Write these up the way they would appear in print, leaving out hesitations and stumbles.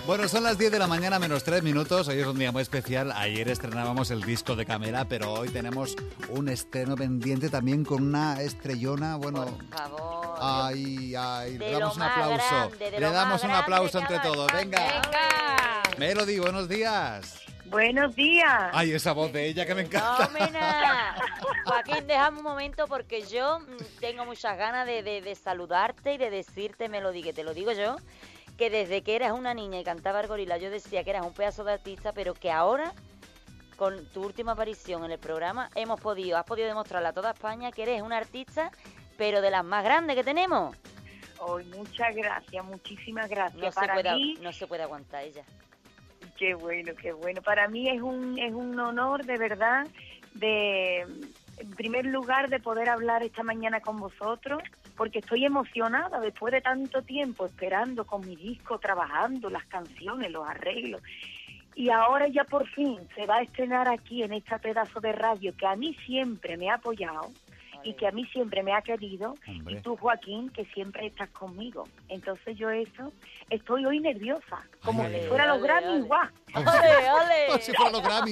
Bueno, son las 10 de la mañana menos 3 minutos. Hoy es un día muy especial. Ayer estrenábamos el disco de Camela, pero hoy tenemos un estreno pendiente también con una estrellona. Bueno, por favor. Ay, De le damos lo un más aplauso. grande, de Le lo damos más un grande aplauso que entre haga todos. España. Venga. Melody, buenos días. Buenos días. Ay, esa voz de ella que me encanta. Fenómena. Joaquín, déjame un momento porque yo tengo muchas ganas de saludarte y de decirte, Melody, que te lo digo yo, que desde que eras una niña y cantaba el gorila, yo decía que eras un pedazo de artista, pero que ahora, con tu última aparición en el programa, has podido demostrarle a toda España que eres una artista, pero de las más grandes que tenemos. Oh, muchas gracias, muchísimas gracias. No se puede aguantar ella. Qué bueno, qué bueno. Para mí es un honor, de verdad, en primer lugar, de poder hablar esta mañana con vosotros, porque estoy emocionada después de tanto tiempo esperando con mi disco, trabajando las canciones, los arreglos. Y ahora ya por fin se va a estrenar aquí en este pedazo de radio que a mí siempre me ha apoyado y que a mí siempre me ha querido. Hombre. Y tú, Joaquín, que siempre estás conmigo. Entonces yo estoy hoy nerviosa, como si fuera los Grammy, igual. Como si fuera los Grammy.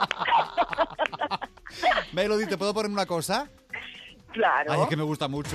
Melody, ¿te puedo poner una cosa? Claro. Ay, es que me gusta mucho.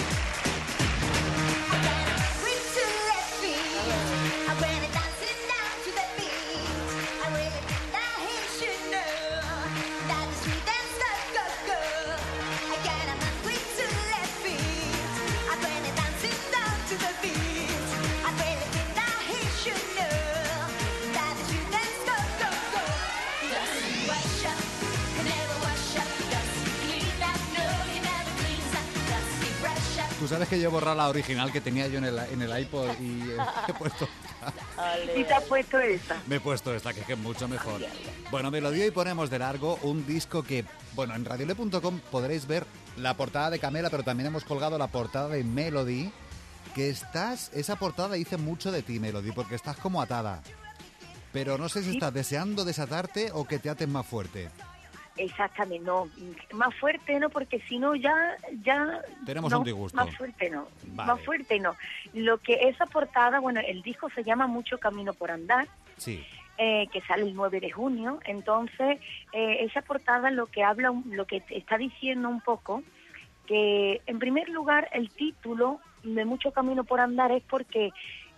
Tú sabes que yo he borrado la original que tenía yo en el iPod y he puesto esta. ¿Y te has puesto esta? Me he puesto esta, que es mucho mejor. Bueno, Melody, hoy ponemos de largo un disco que, bueno, en radiole.com podréis ver la portada de Camela, pero también hemos colgado la portada de Melody, que esa portada dice mucho de ti, Melody, porque estás como atada. Pero no sé si estás deseando desatarte o que te ates más fuerte. Exactamente, no, más fuerte no, porque si no ya tenemos no, un disgusto. Más fuerte no, vale. Más fuerte no. Lo que esa portada, bueno, el disco se llama Mucho Camino por Andar, sí. Que sale el 9 de junio, entonces esa portada lo que está diciendo un poco, que en primer lugar el título de Mucho Camino por Andar es porque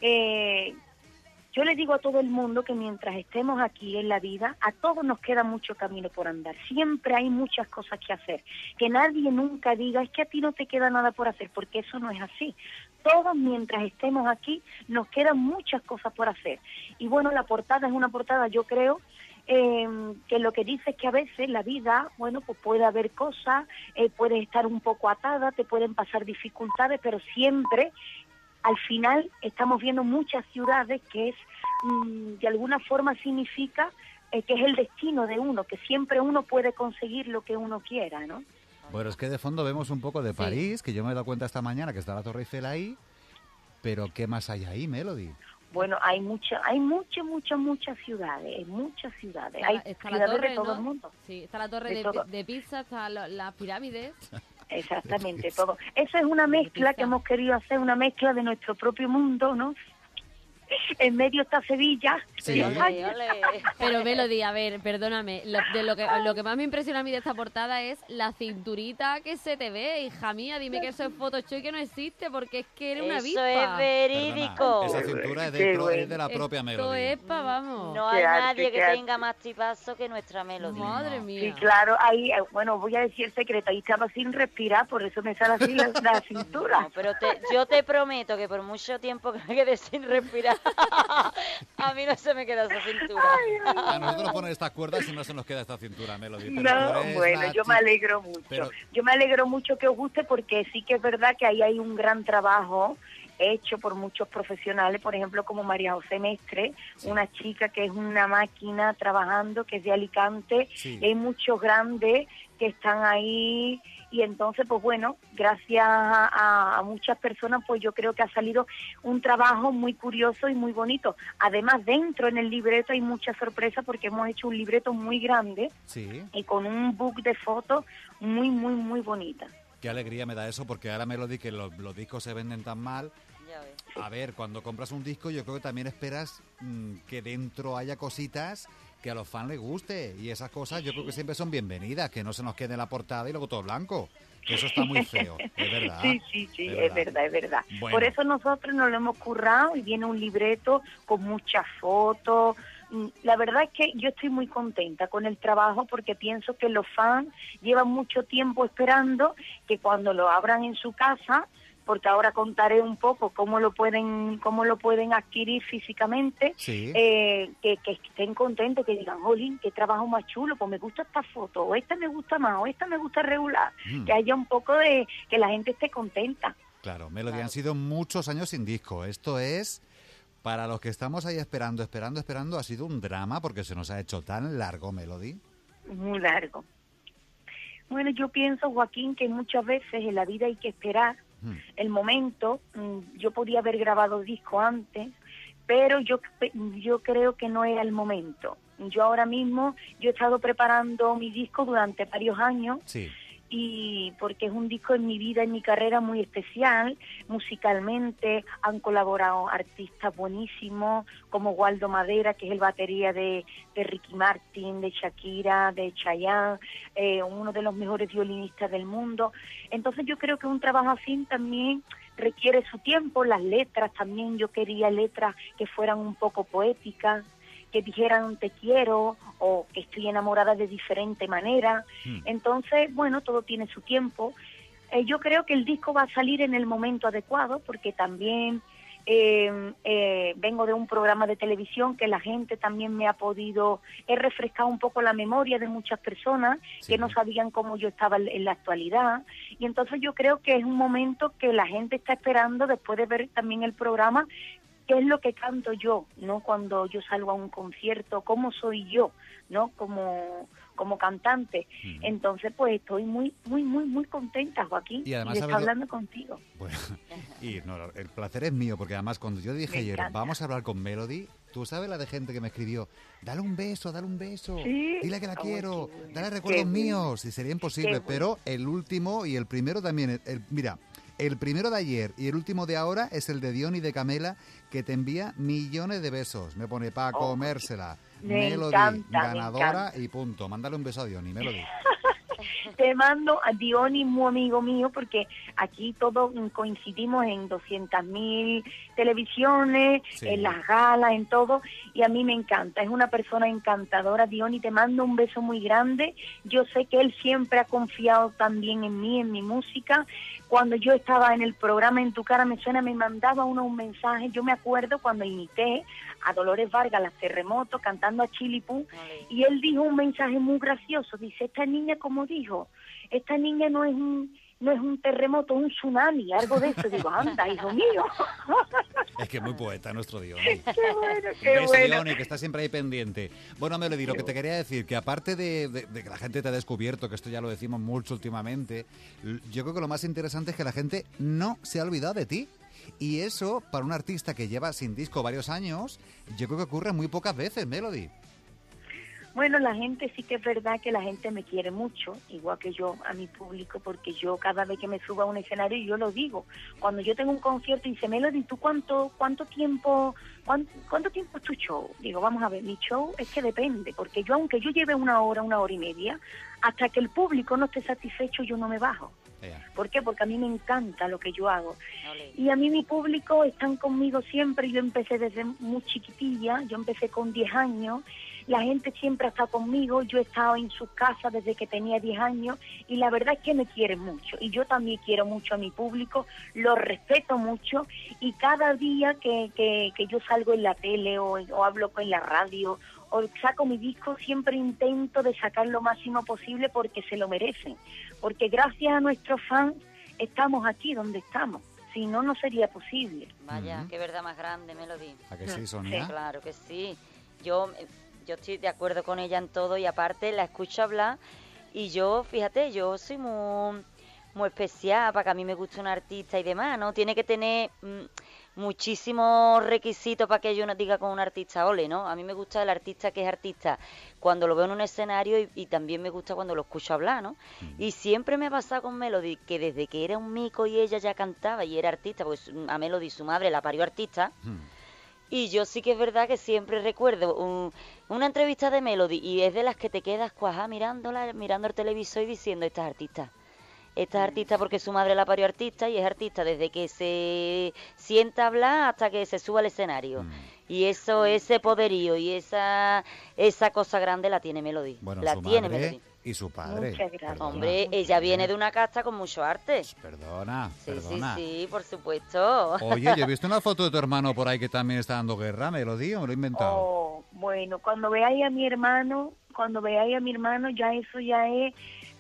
yo le digo a todo el mundo que mientras estemos aquí en la vida, a todos nos queda mucho camino por andar. Siempre hay muchas cosas que hacer. Que nadie nunca diga, es que a ti no te queda nada por hacer, porque eso no es así. Todos mientras estemos aquí nos quedan muchas cosas por hacer. Y bueno, la portada es una portada, yo creo, que lo que dice es que a veces la vida, bueno, pues puede haber cosas, puedes estar un poco atada, te pueden pasar dificultades, pero siempre... Al final estamos viendo muchas ciudades que es, de alguna forma significa que es el destino de uno, que siempre uno puede conseguir lo que uno quiera, ¿no? Bueno, es que de fondo vemos un poco de París, que yo me he dado cuenta esta mañana que está la Torre Eiffel ahí, pero ¿qué más hay ahí, Melody? Bueno, hay muchas ciudades, hay ciudades de todo el mundo. Sí, está la Torre de Pisa, está las pirámides. Exactamente, todo. Esa es una mezcla que hemos querido hacer, una mezcla de nuestro propio mundo, ¿no? En medio está Sevilla. Sí. Pero Melody, a ver, perdóname, lo que más me impresiona a mí de esta portada es la cinturita que se te ve, hija mía. Dime que eso es Photoshop y que no existe, porque es que eres una avispa. Eso es verídico. Perdona, esa cintura es de la propia Melody. Esto es vamos. No hay nadie que tenga más tipazo que nuestra Melody. Madre mía. Sí, claro, ahí, bueno, voy a decir el secreto, ahí estaba sin respirar, por eso me sale así la cintura. No, pero yo te prometo que por mucho tiempo que me quede sin respirar, a mí no se me queda esa cintura. A nosotros nos ponen estas cuerdas y no se nos queda esta cintura, Melody. No, bueno, yo me alegro mucho. Yo me alegro mucho que os guste, porque sí que es verdad que ahí hay un gran trabajo hecho por muchos profesionales, por ejemplo, como María José Mestre, una chica que es una máquina trabajando, que es de Alicante. Hay muchos grandes que están ahí, y entonces, pues bueno, gracias a muchas personas, pues yo creo que ha salido un trabajo muy curioso y muy bonito. Además, dentro en el libreto hay mucha sorpresa, porque hemos hecho un libreto muy grande y con un book de fotos muy, muy, muy bonita. Qué alegría me da eso, porque ahora Melody, que los discos se venden tan mal, Ya ves. A ver, cuando compras un disco yo creo que también esperas que dentro haya cositas que a los fans les guste. Y esas cosas yo creo que siempre son bienvenidas, que no se nos quede en la portada y luego todo blanco. Que eso está muy feo, es verdad. Sí, es verdad. Bueno. Por eso nosotros nos lo hemos currado y viene un libreto con muchas fotos. La verdad es que yo estoy muy contenta con el trabajo porque pienso que los fans llevan mucho tiempo esperando que cuando lo abran en su casa, porque ahora contaré un poco cómo lo pueden adquirir físicamente, Sí. que estén contentos, que digan, jolín, qué trabajo más chulo, pues me gusta esta foto, o esta me gusta más, o esta me gusta regular, que haya un poco de que la gente esté contenta. Claro, Melody, han sido muchos años sin disco. Esto es, para los que estamos ahí esperando, ha sido un drama porque se nos ha hecho tan largo, Melody. Muy largo. Bueno, yo pienso, Joaquín, que muchas veces en la vida hay que esperar el momento. Yo podía haber grabado disco antes, pero yo creo que no era el momento. Yo ahora mismo, yo he estado preparando mi disco durante varios años. Sí. Y porque es un disco en mi vida, en mi carrera muy especial, musicalmente han colaborado artistas buenísimos como Waldo Madera, que es el batería de Ricky Martin, de Shakira, de Chayanne, uno de los mejores violinistas del mundo. Entonces yo creo que un trabajo así también requiere su tiempo. Las letras también, yo quería letras que fueran un poco poéticas, que dijeran te quiero o que estoy enamorada de diferente manera. Entonces, bueno, todo tiene su tiempo. Yo creo que el disco va a salir en el momento adecuado porque también vengo de un programa de televisión que la gente también me ha podido, he refrescado un poco la memoria de muchas personas que no sabían cómo yo estaba en la actualidad, y entonces yo creo que es un momento que la gente está esperando después de ver también el programa, qué es lo que canto yo, ¿no? Cuando yo salgo a un concierto, cómo soy yo, ¿no? Como cantante. Entonces, pues estoy muy contenta, Joaquín, y además de estar hablando contigo. Bueno, y no, el placer es mío, porque además cuando yo dije ayer, vamos a hablar con Melody, tú sabes la de gente que me escribió, dale un beso, ¿Sí? dile que la quiero, dale recuerdos míos, y sería imposible, pero el último y el primero también, mira, el primero de ayer y el último de ahora es el de Diony de Camela, que te envía millones de besos. Me pone para comérsela. Melody, ganadora y punto. Mándale un beso a Diony, Melody. Te mando a Diony, muy amigo mío, porque aquí todos coincidimos en 200.000 televisiones, en las galas, en todo, y a mí me encanta. Es una persona encantadora. Diony, te mando un beso muy grande. Yo sé que él siempre ha confiado también en mí, en mi música. Cuando yo estaba en el programa En tu cara me suena, me mandaba un mensaje. Yo me acuerdo cuando imité a Dolores Vargas, Las Terremotos, cantando a Chilipú, y él dijo un mensaje muy gracioso. Dice, esta niña, como dijo, esta niña no es un terremoto, un tsunami, algo de eso. Digo, anda, hijo mío. Es que es muy poeta nuestro Diony. Qué bueno. Diony, que está siempre ahí pendiente. Bueno, Melody, lo que te quería decir, que aparte de que la gente te ha descubierto, que esto ya lo decimos mucho últimamente, yo creo que lo más interesante es que la gente no se ha olvidado de ti. Y eso, para un artista que lleva sin disco varios años, yo creo que ocurre muy pocas veces, Melody. Bueno, la gente sí que es verdad que la gente me quiere mucho, igual que yo a mi público, porque yo cada vez que me subo a un escenario, yo lo digo. Cuando yo tengo un concierto y dice, Melody, ¿tú cuánto tiempo es tu show? Digo, vamos a ver, mi show es que depende, porque yo, aunque yo lleve una hora y media, hasta que el público no esté satisfecho, yo no me bajo. ¿Por qué? Porque a mí me encanta lo que yo hago. Y a mí mi público están conmigo siempre. Yo empecé desde muy chiquitilla, yo empecé con 10 años. La gente siempre está conmigo. Yo he estado en sus casas desde que tenía 10 años y la verdad es que me quieren mucho. Y yo también quiero mucho a mi público, lo respeto mucho y cada día que yo salgo en la tele o hablo en la radio o saco mi disco, siempre intento de sacar lo máximo posible porque se lo merecen. Porque gracias a nuestros fans estamos aquí donde estamos. Si no, no sería posible. Vaya, qué verdad más grande, Melody. ¿A que sí, Sonia? Sí, claro que sí. Yo estoy de acuerdo con ella en todo y aparte la escucho hablar y yo, fíjate, yo soy muy especial para que a mí me guste un artista y demás, ¿no? Tiene que tener muchísimos requisitos para que yo no diga con un artista ole, ¿no? A mí me gusta el artista que es artista cuando lo veo en un escenario y también me gusta cuando lo escucho hablar, ¿no? Y siempre me ha pasado con Melody que desde que era un mico y ella ya cantaba y era artista, porque a Melody su madre la parió artista. Y yo sí que es verdad que siempre recuerdo una entrevista de Melody y es de las que te quedas cuajá mirando el televisor y diciendo, esta es artista porque su madre la parió artista y es artista desde que se sienta a hablar hasta que se suba al escenario. Y eso, ese poderío y esa cosa grande la tiene Melody. Bueno, la su tiene madre Melody. y su padre. Muchas gracias. Perdona. Hombre, ella viene de una casta con mucho arte. Perdona. Sí, por supuesto. Oye, yo he visto una foto de tu hermano por ahí que también está dando guerra, Melody, ¿o me lo he inventado? Oh, bueno, cuando veáis a mi hermano, ya eso ya es...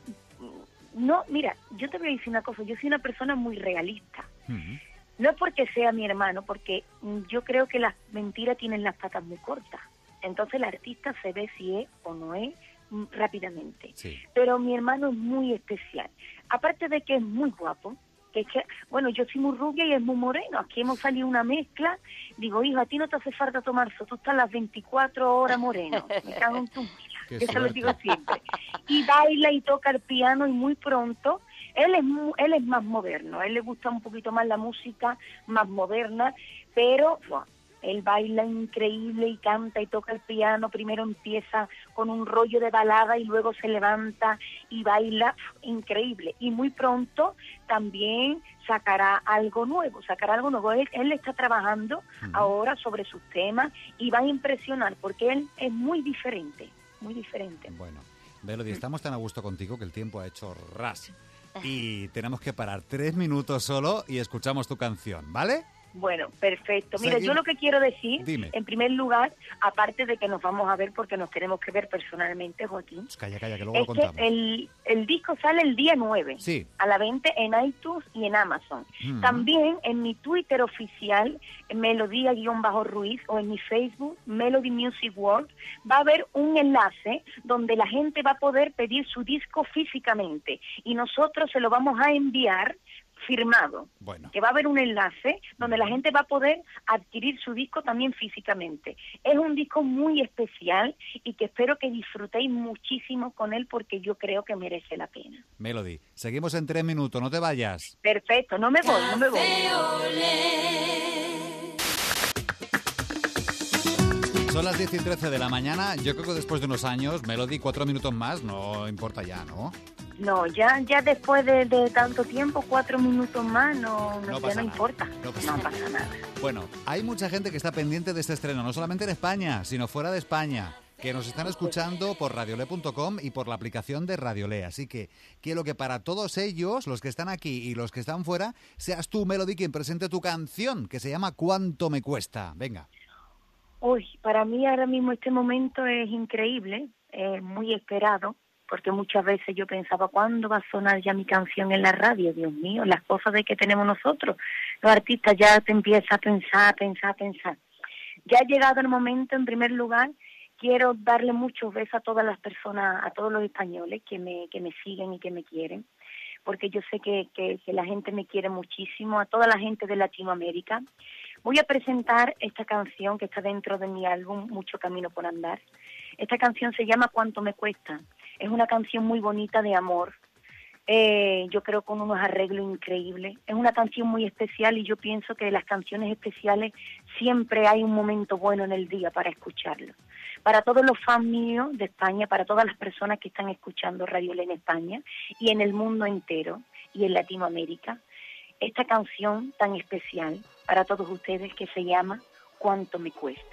No, mira, yo te voy a decir una cosa, yo soy una persona muy realista. No es porque sea mi hermano, porque yo creo que las mentiras tienen las patas muy cortas. Entonces el artista se ve si es o no es rápidamente. Sí. Pero mi hermano es muy especial. Aparte de que es muy guapo, que es que, bueno, yo soy muy rubia y es muy moreno. Aquí hemos salido una mezcla. Digo, hijo, a ti no te hace falta tomar eso, tú estás las 24 horas moreno. Me cago en tu vida. Qué Eso lo suerte. digo siempre. Y baila y toca el piano y muy pronto, él es más moderno, a él le gusta un poquito más la música más moderna, pero bueno, él baila increíble y canta y toca el piano. Primero empieza con un rollo de balada y luego se levanta y baila increíble. Y muy pronto también sacará algo nuevo. Él está trabajando ahora sobre sus temas y va a impresionar porque él es muy diferente, muy diferente. Bueno, Melody, estamos tan a gusto contigo que el tiempo ha hecho ras. Y tenemos que parar 3 minutos solo y escuchamos tu canción, ¿vale? Bueno, perfecto. Mira, yo lo que quiero decir, en primer lugar, aparte de que nos vamos a ver porque nos tenemos que ver personalmente, Joaquín, Pues calla, que luego lo es contamos. que el disco sale el día 9, Sí. a la venta en iTunes y en Amazon. También en mi Twitter oficial, Melodía_Ruiz, o en mi Facebook, Melody Music World, va a haber un enlace donde la gente va a poder pedir su disco físicamente y nosotros se lo vamos a enviar firmado, Bueno. que va a haber un enlace donde la gente va a poder adquirir su disco también físicamente. Es un disco muy especial y que espero que disfrutéis muchísimo con él porque yo creo que merece la pena. Melody, seguimos en 3 minutos, no te vayas. Perfecto, no me voy. Son las 10 y 13 de la mañana. Yo creo que después de unos años, Melody, 4 minutos más, no importa ya, ¿no? No, ya después de tanto tiempo, 4 minutos más, No ya pasa no nada. importa. No No pasa pasa nada. Bueno, hay mucha gente que está pendiente de este estreno, no solamente en España, sino fuera de España, que nos están escuchando por radiole.com y por la aplicación de Radiole. Así que quiero que para todos ellos, los que están aquí y los que están fuera, seas tú, Melody, quien presente tu canción, que se llama ¿Cuánto me cuesta? Venga. Uy, para mí ahora mismo este momento es increíble, muy esperado, porque muchas veces yo pensaba, ¿cuándo va a sonar ya mi canción en la radio? Dios mío, las cosas de que tenemos nosotros, los artistas, ya te empiezas a pensar. Ya ha llegado el momento. En primer lugar, quiero darle muchos besos a todas las personas, a todos los españoles que me siguen y que me quieren, porque yo sé que la gente me quiere muchísimo, a toda la gente de Latinoamérica. Voy a presentar esta canción que está dentro de mi álbum Mucho Camino por Andar. Esta canción se llama ¿Cuánto me cuesta? Es una canción muy bonita de amor, yo creo con unos arreglos increíbles. Es una canción muy especial y yo pienso que de las canciones especiales siempre hay un momento bueno en el día para escucharlo. Para todos los fans míos de España, para todas las personas que están escuchando Radiole en España y en el mundo entero y en Latinoamérica, esta canción tan especial para todos ustedes que se llama ¿Cuánto me cuesta?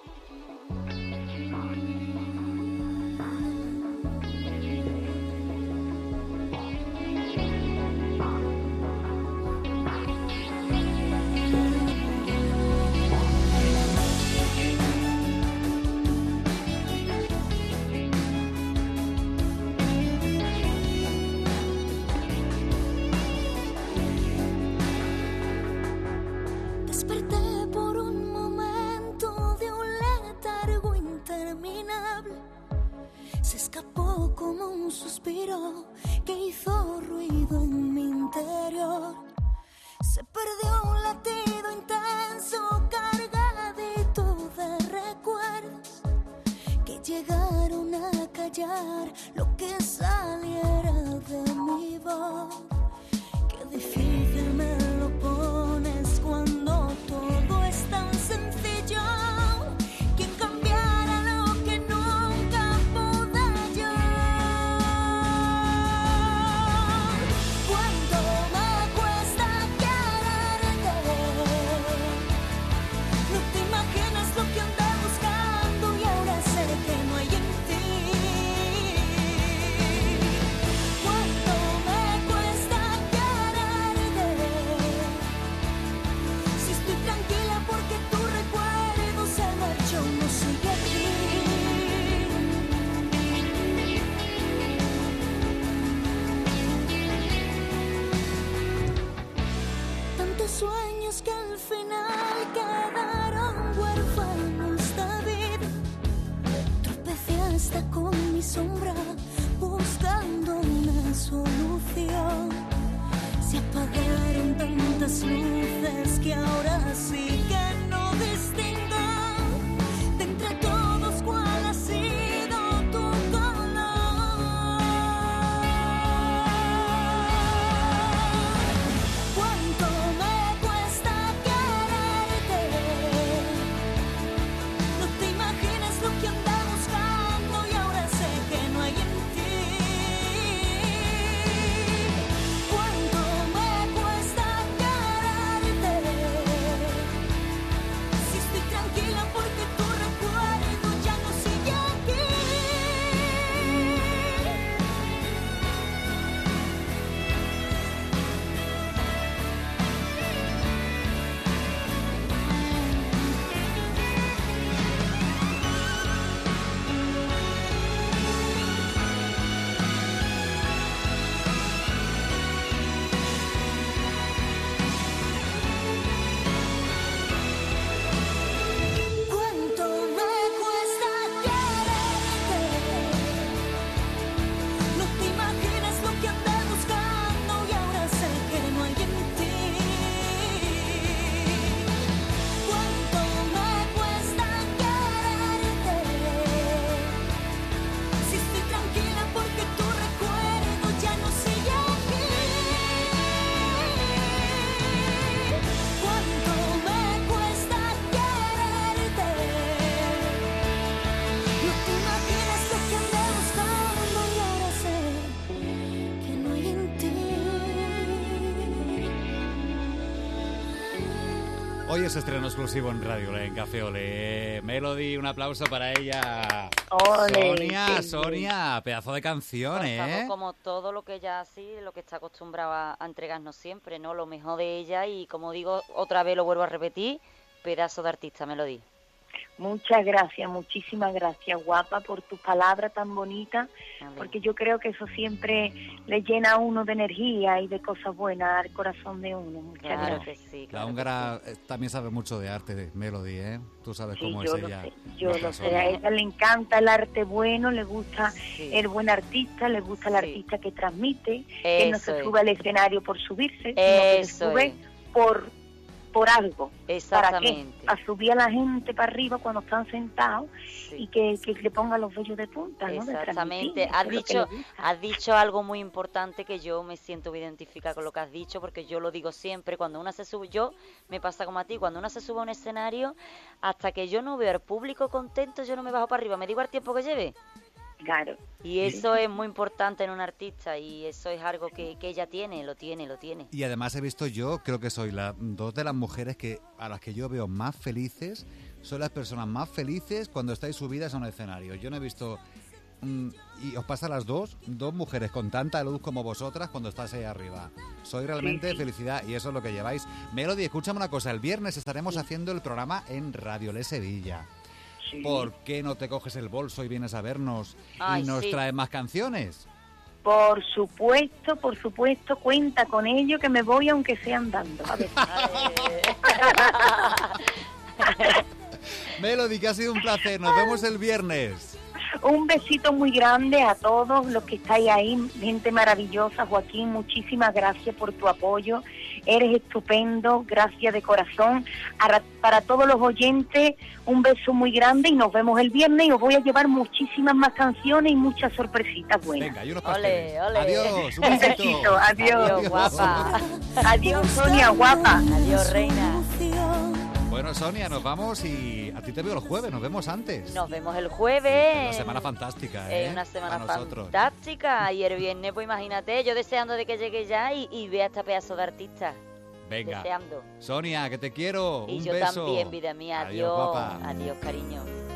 Desperté por un momento de un letargo interminable. Se escapó como un suspiro que hizo ruido en mi interior. Se perdió un latido intenso, cargadito de recuerdos que llegaron a callar lo que saliera de mi voz. Qué difícil me lo pones cuando todo es tan sencillo. ¿Quién cambiara lo que nunca pude yo? ¿Cuánto me cuesta quererte? No te imaginas lo que andé buscando y ahora sé que no hay en ti. ¿Cuánto me cuesta quererte? Si estoy tranquila porque tu recuerdo se marchó, no sigue aquí. Tantos sueños que al final quedaron huérfanos de vida. Tropecé hasta con mi sombra buscando una solución. Se apagaron tantas luces que ahora sí que no distingo de entre todos cuál ha sido tu color. ¿Cuánto me cuesta quererte? No te imaginas lo que andé buscando y ahora sé que no hay en ti. ¿Cuánto me cuesta quererte? Si estoy tranquila porque tu recuerdo ya no sigue aquí. ¿Cuánto me cuesta quererte? No te imaginas lo que andé buscando y ahora sé que no hay en ti. ¿Cuánto me cuesta quererte? Si estoy tranquila porque tu recuerdo ya no sigue aquí. ¿Cuánto me cuesta quererte? No te imaginas lo que andé buscando y ahora sé que no hay en ti. Hoy es estreno exclusivo en Radio Olé, en Café Olé. Melody, un aplauso para ella. Ole, qué Sonia, pedazo de canción, Por favor, ¿eh? como todo lo que ella así, lo que está acostumbrada a entregarnos siempre, ¿no? Lo mejor de ella y como digo, otra vez lo vuelvo a repetir, pedazo de artista, Melody. Muchas gracias, muchísimas gracias, guapa, por tus palabras tan bonitas, Amén. porque yo creo que eso siempre le llena a uno de energía y de cosas buenas al corazón de uno. Muchas Claro gracias. que sí. La claro que húngara también sabe mucho de arte, de Melody, ¿eh? Tú sabes Sí, cómo yo es lo ella. sé, yo la lo persona. sé. A ella le encanta el arte bueno, le gusta Sí. el buen artista, le gusta el Sí. artista que transmite, que no Eso se es. sube al escenario por subirse, sino que se Eso sube es. por algo. ¿Para qué? Exactamente. Para subir a la gente para arriba cuando están sentados Sí. y que le pongan los vellos de punta, ¿no? De Exactamente. transmitir, Has eso es lo que dicho, le gusta. has dicho algo muy importante que yo me siento identificada con lo que has dicho, porque yo lo digo siempre, cuando una se sube, yo me pasa como a ti, cuando una se sube a un escenario, hasta que yo no veo al público contento, yo no me bajo para arriba, me digo al tiempo que lleve. Claro. Y eso es muy importante en un artista y eso es algo que ella tiene, lo tiene. Y además he visto yo, creo que soy dos de las mujeres a las que yo veo más felices, son las personas más felices cuando estáis subidas a un escenario. Yo no he visto, y os pasa a las dos mujeres con tanta luz como vosotras cuando estáis ahí arriba. Soy realmente Sí. felicidad y eso es lo que lleváis. Melody, escúchame una cosa, el viernes estaremos haciendo el programa en Radio Le Sevilla. Sí. ¿Por qué no te coges el bolso y vienes a vernos Ay, y nos sí. traes más canciones? Por supuesto, cuenta con ello que me voy aunque sea andando. A ver. Melody, que ha sido un placer, nos vemos el viernes. Un besito muy grande a todos los que estáis ahí, gente maravillosa. Joaquín, muchísimas gracias por tu apoyo eres estupendo, gracias de corazón. Para todos los oyentes, un beso muy grande y nos vemos el viernes y os voy a llevar muchísimas más canciones y muchas sorpresitas buenas. Venga, y unos Ole, pasteles. ole. Adiós, un Un besito. besito, adiós. Adiós, guapa. Adiós, Sonia, guapa. Adiós, reina. Bueno, Sonia, nos vamos y a ti te veo el jueves, nos vemos antes. Nos vemos el jueves. Una semana fantástica, ¿eh? Una semana Para nosotros. fantástica. Y el viernes, pues imagínate, yo deseando de que llegue ya y vea este pedazo de artista. Venga. Deseando. Sonia, que te quiero. Y un yo beso. también, vida mía. Adiós, Adiós. guapa. Adiós, cariño.